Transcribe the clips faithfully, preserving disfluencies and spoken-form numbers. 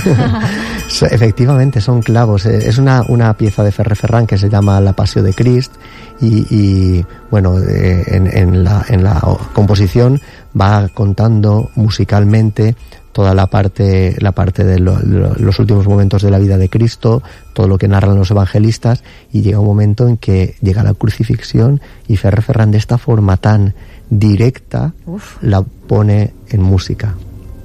Efectivamente, son clavos. Es una, una pieza de Ferrer Ferran que se llama La Passió de Crist y, y bueno, en, en, la, en la composición va contando musicalmente toda la parte, la parte de lo, lo, los últimos momentos de la vida de Cristo, todo lo que narran los evangelistas, y llega un momento en que llega la crucifixión y Ferrer Ferran de esta forma tan directa Uf. la pone en música.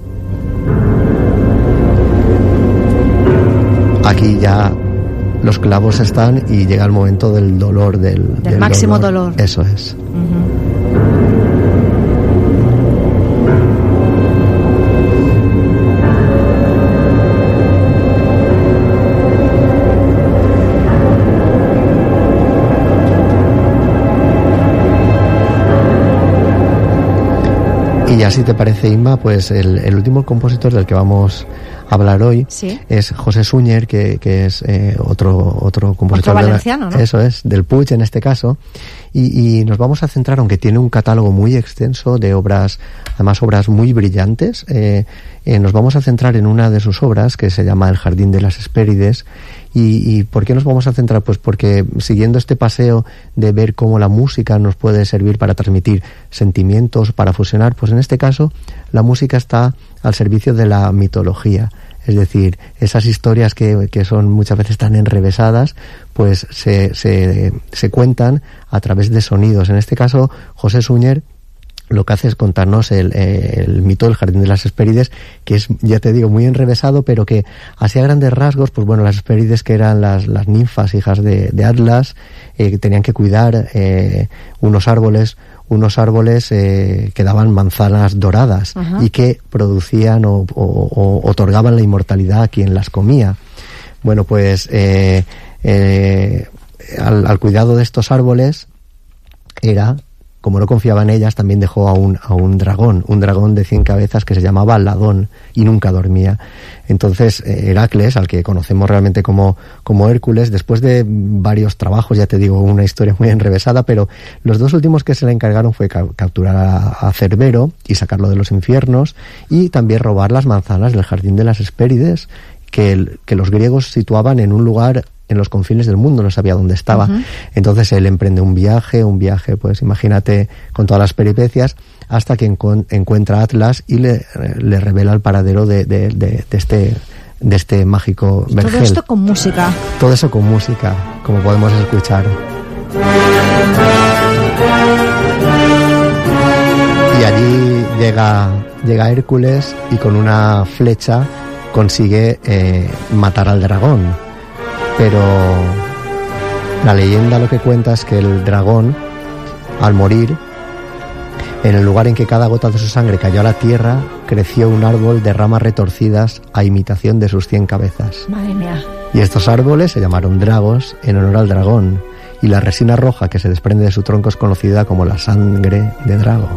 Aquí ya los clavos están y llega el momento del dolor, del, del, del máximo dolor. dolor. Eso es. Uh-huh. Y ya, si te parece, Inma, pues el, el último compositor del que vamos a hablar hoy ¿Sí? es José Sunyer, que, que es eh, otro otro compositor. Otro valenciano, de la, ¿no? Eso es, del Puig en este caso. Y, y nos vamos a centrar, aunque tiene un catálogo muy extenso de obras, además obras muy brillantes, eh, eh, nos vamos a centrar en una de sus obras que se llama El Jardín de las Hespérides. ¿Y, y por qué nos vamos a centrar? Pues porque siguiendo este paseo de ver cómo la música nos puede servir para transmitir sentimientos, para fusionar, pues en este caso la música está al servicio de la mitología. Es decir, esas historias que, que son muchas veces tan enrevesadas, pues se, se, se cuentan a través de sonidos. En este caso, José Sunyer lo que hace es contarnos el, el mito del Jardín de las Hespérides, que es, ya te digo, muy enrevesado, pero que así a grandes rasgos, pues bueno, las Hespérides, que eran las, las ninfas hijas de, de Atlas, eh, que tenían que cuidar eh, unos árboles, unos árboles eh, que daban manzanas doradas. Ajá. Y que producían o, o, o otorgaban la inmortalidad a quien las comía. Bueno, pues eh, eh, al, al cuidado de estos árboles era... Como no confiaba en ellas, también dejó a un, a un dragón, un dragón de cien cabezas que se llamaba Ladón y nunca dormía. Entonces Heracles, al que conocemos realmente como, como Hércules, después de varios trabajos, ya te digo, una historia muy enrevesada, pero los dos últimos que se le encargaron fue ca- capturar a, a Cerbero y sacarlo de los infiernos, y también robar las manzanas del Jardín de las Hespérides, que, el, que los griegos situaban en un lugar en los confines del mundo, no sabía dónde estaba. Uh-huh. Entonces él emprende un viaje, un viaje, pues imagínate, con todas las peripecias, hasta que encu- encuentra a Atlas y le, le revela el paradero de, de, de, de este de este mágico vergel. Todo esto con música. Todo eso con música, como podemos escuchar. Y allí llega, llega Hércules y con una flecha consigue eh, matar al dragón. Pero la leyenda lo que cuenta es que el dragón, al morir, en el lugar en que cada gota de su sangre cayó a la tierra, creció un árbol de ramas retorcidas a imitación de sus cien cabezas. Madre mía. Y estos árboles se llamaron dragos en honor al dragón, y la resina roja que se desprende de su tronco es conocida como la sangre de drago.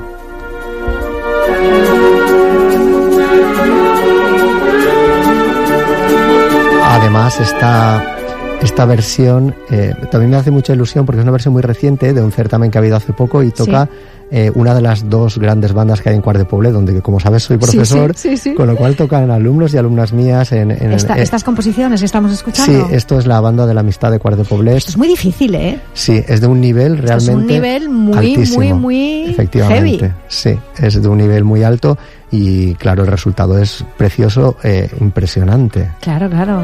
Además, esta, esta versión eh, también me hace mucha ilusión porque es una versión muy reciente de un certamen que ha habido hace poco y toca sí. eh, una de las dos grandes bandas que hay en Quart de Poblet, donde, como sabes, soy profesor, sí, sí, sí, sí. con lo cual tocan alumnos y alumnas mías en... en Esta, en ¿Estas composiciones que estamos escuchando? Sí, esto es la banda de la amistad de Quart de Poblet. Esto es muy difícil, ¿eh? Sí, es de un nivel realmente es un nivel muy, altísimo, muy, muy efectivamente, heavy. Sí, es de un nivel muy alto y, claro, el resultado es precioso, eh, impresionante. Claro, claro.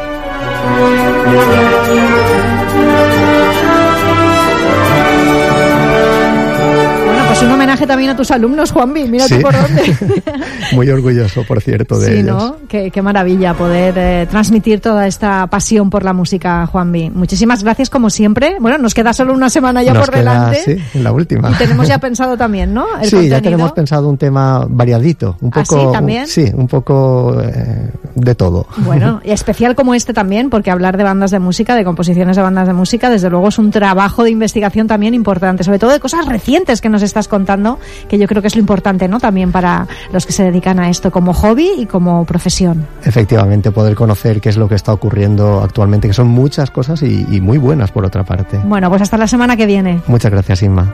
Bueno, pues un homenaje también a tus alumnos, Juanvi, mira sí. tú por dónde. Muy orgulloso, por cierto, de sí, ellos. ¿no? Qué, qué maravilla poder eh, transmitir toda esta pasión por la música, Juanvi. Muchísimas gracias, como siempre. Bueno, nos queda solo una semana ya nos por queda, delante. Sí, en la última. Y tenemos ya pensado también, ¿no? El sí, contenido. Ya tenemos pensado un tema variadito. Un poco, ¿Ah, sí, también? Un, sí, un poco eh, de todo. Bueno, y especial como este también, porque hablar de bandas de música, de composiciones de bandas de música, desde luego es un trabajo de investigación también importante, sobre todo de cosas recientes que nos estás contando, que yo creo que es lo importante, ¿no? También para los que se dedican a esto como hobby y como profesión. Efectivamente, poder conocer qué es lo que está ocurriendo actualmente, que son muchas cosas y, y muy buenas por otra parte. Bueno, pues hasta la semana que viene. Muchas gracias, Inma.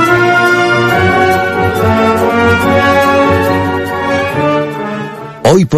Hoy por